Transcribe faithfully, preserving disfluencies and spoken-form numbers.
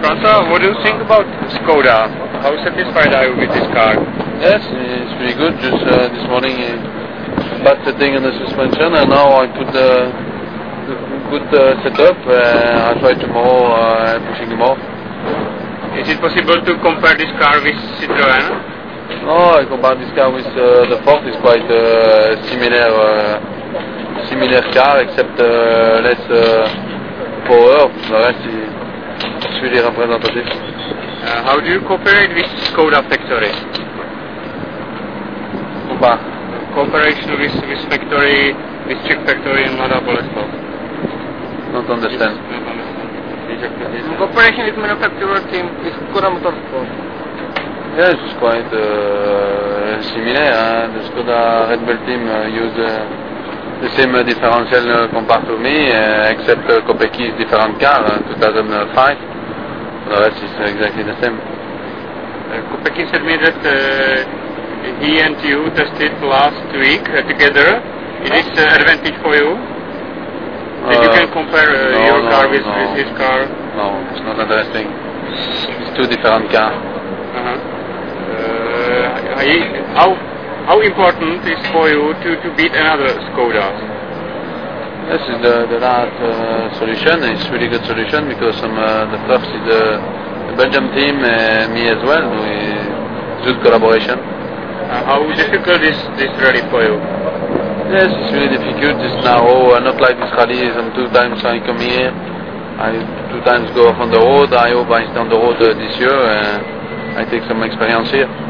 François, what do you think about Skoda? How satisfied are you with this car? Yes, it's pretty good. Just uh, this morning, uh, bad setting on the suspension, and now I put the, the good uh, setup. Uh, I'll try tomorrow uh, pushing more. Is it possible to compare this car with Citroën? No, I compare this car with uh, the Ford. It's quite uh, similar, uh, similar car, except uh, less uh, power. The rest is it's really representative. Uh, how do you cooperate with Skoda factory? Compare. Cooperation with, with factory, with chip factory in Mladá Boleslav. Don't understand. Not understand. Cooperation with manufacturer team with Skoda Motorsport. Yes, it's quite uh, similar. Hein? The Skoda Red Bull team uh, use uh, the same uh, differential uh, compared to me, uh, except uh, Kopecky is different car, uh, two thousand five. The rest is exactly the same. Uh, Kopecky said me that uh, he and you tested last week uh, together. Is this uh, advantage for you? That uh, you can compare uh, no, your no, car with, no. with his car? No, it's not interesting. It's two different cars. Uh-huh. Uh, how how important is for you to, to beat another Skoda? This is the, the last uh, solution. It's a really good solution because some, uh, the first is the, the Belgium team, uh, me as well. We good collaboration. Uh, how difficult is this rally for you? Yes, it's really difficult. It's now uh, not like this rally. Some two times I come here. I two times go off on the road. I hope I stay on the road uh, this year. Uh, I take some experience here.